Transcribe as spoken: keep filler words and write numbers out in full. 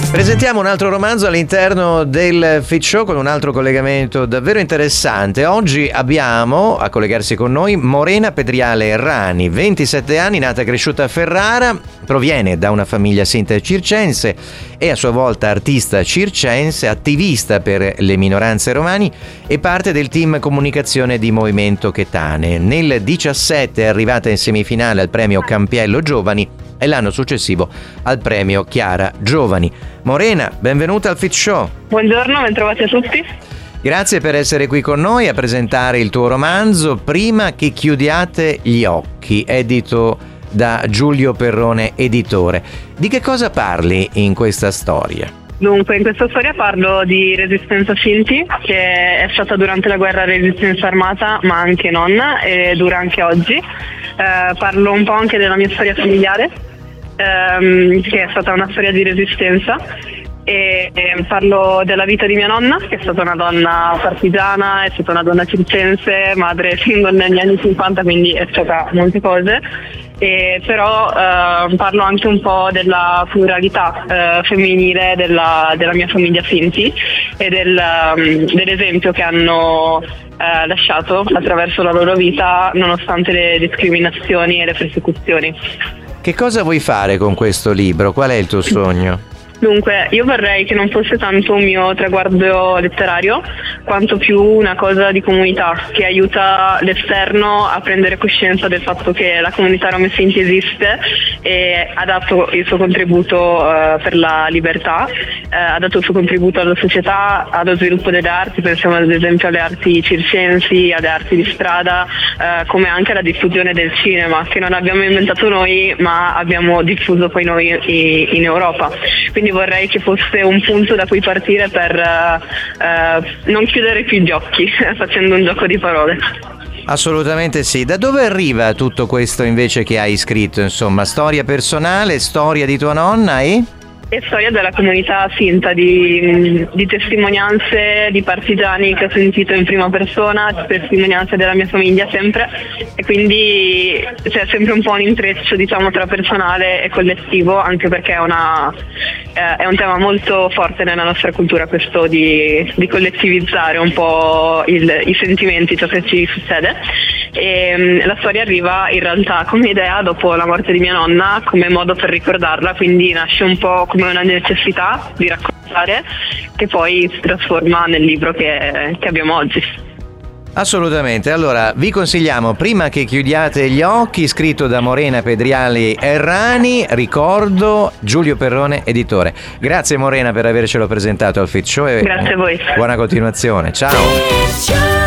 Presentiamo un altro romanzo all'interno del Fit Show con un altro collegamento davvero interessante. Oggi abbiamo a collegarsi con noi Morena Pedriale Errani, ventisette anni, nata e cresciuta a Ferrara, proviene da una famiglia sinta circense, è a sua volta artista circense, attivista per le minoranze romani e parte del team comunicazione di Movimento Chetane. Nel diciassette è arrivata in semifinale al premio Campiello Giovani e l'anno successivo al premio Chiara Giovani. Morena, benvenuta al Fit Show. Buongiorno, ben trovati a tutti. Grazie per essere qui con noi a presentare il tuo romanzo Prima che chiudiate gli occhi, edito da Giulio Perrone editore. Di che cosa parli in questa storia? Dunque, in questa storia parlo di Resistenza Sinti, che è stata durante la guerra Resistenza Armata, ma anche non, e dura anche oggi. Eh, parlo un po' anche della mia storia familiare, ehm, che è stata una storia di resistenza, e, e parlo della vita di mia nonna, che è stata una donna partigiana, è stata una donna circense, madre single negli anni cinquanta, quindi è stata molte cose. E però eh, parlo anche un po' della pluralità eh, femminile della, della mia famiglia Sinti e del, um, dell'esempio che hanno eh, lasciato attraverso la loro vita nonostante le discriminazioni e le persecuzioni. Che cosa vuoi fare con questo libro? Qual è il tuo sogno? Dunque, io vorrei che non fosse tanto un mio traguardo letterario, quanto più una cosa di comunità che aiuta l'esterno a prendere coscienza del fatto che la comunità Rom Sinti esiste e ha dato il suo contributo uh, per la libertà, uh, ha dato il suo contributo alla società, allo sviluppo delle arti, pensiamo ad esempio alle arti circensi, alle arti di strada, uh, come anche alla diffusione del cinema, che non abbiamo inventato noi ma abbiamo diffuso poi noi in, in Europa. Quindi vorrei che fosse un punto da cui partire per uh, uh, non chiudere più gli occhi facendo un gioco di parole. Assolutamente sì. Da dove arriva tutto questo invece che hai scritto? Insomma, storia personale, storia di tua nonna e... E storia della comunità sinta, di, di testimonianze di partigiani che ho sentito in prima persona, testimonianze della mia famiglia sempre, e quindi c'è sempre un po' un intreccio, diciamo, tra personale e collettivo, anche perché è, una, eh, è un tema molto forte nella nostra cultura, questo di, di collettivizzare un po' il, i sentimenti, ciò che ci succede. E um, la storia arriva in realtà come idea dopo la morte di mia nonna, come modo per ricordarla, quindi nasce un po' come una necessità di raccontare, che poi si trasforma nel libro che, che abbiamo oggi. Assolutamente. Allora, vi consigliamo Prima che chiudiate gli occhi, scritto da Morena Pedriale Errani, ricordo Giulio Perrone editore. Grazie Morena per avercelo presentato al Fit Show e grazie a voi. Buona continuazione. Ciao.